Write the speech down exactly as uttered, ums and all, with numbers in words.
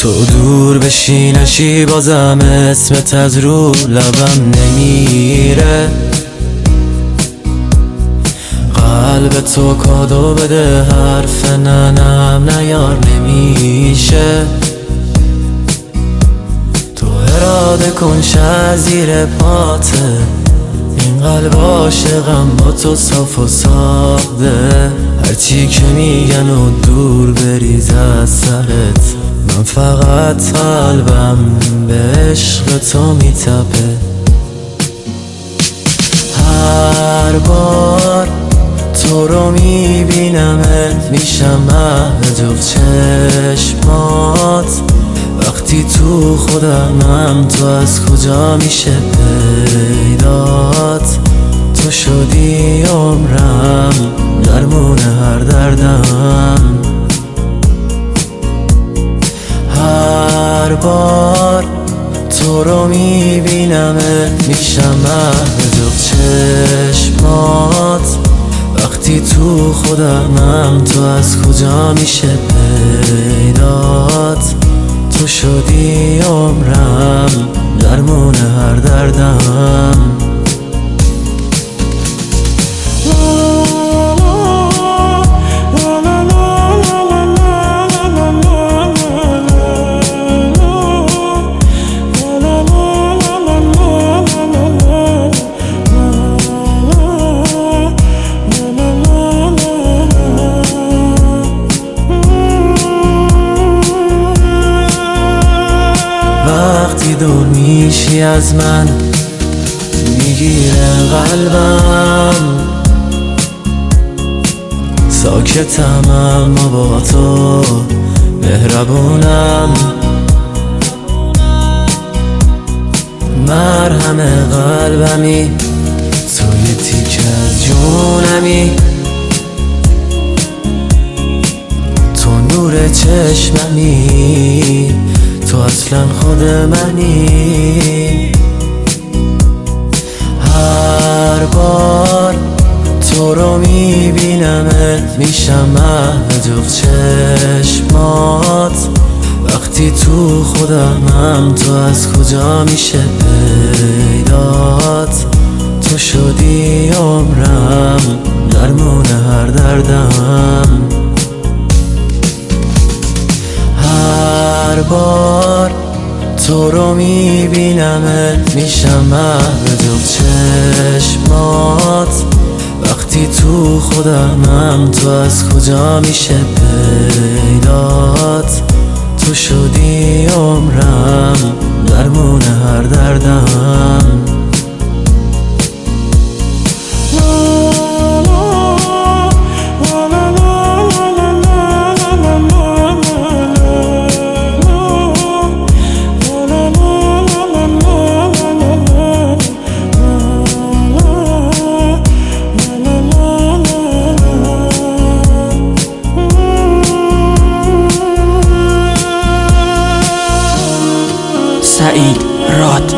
تو دور بشی نشی بازم اسمت از رو لبم نمیره. قلب تو کادو بده حرف ننم نیار نمیشه. تو اراده کن شه زیر پاته، این قلب عاشقم با تو صاف و ساده. هرچی که میگن و دور بریز از سرت، من فقط قلبم به عشق تو میتپه. هر بار تو رو میبینمت میشم محو جفت چشمات. وقتی تو خودمم تو از کجا میشه پیدات. تو شدی عمرم درمون هر دردم. هر بار تو رو میبینمت میشم محو جفت چشمات. وقتی تو خودمم تو از کجا میشه پیدات. تو شدی عمرم درمون هر دردم. وقتی دور میشی از من میگیره قلبم. ساکتم اما با تو مهربونم. مرهم قلبمی تو یه تیکه از جونمی. تو نور چشممی، تو اصلا خود منی. هر بار تو رو میبینمت میشم محو جفت چشمات. وقتی تو خودمم تو از کجا میشه پیدات. تو شدی عمرم درمون هر دردم. هر بار تو رو میبینمت میشم محو جفت چشمات. وقتی تو خودمم تو از کجا میشه پیدات. تو شدی عمرم درمون هر دردم. سعید راد.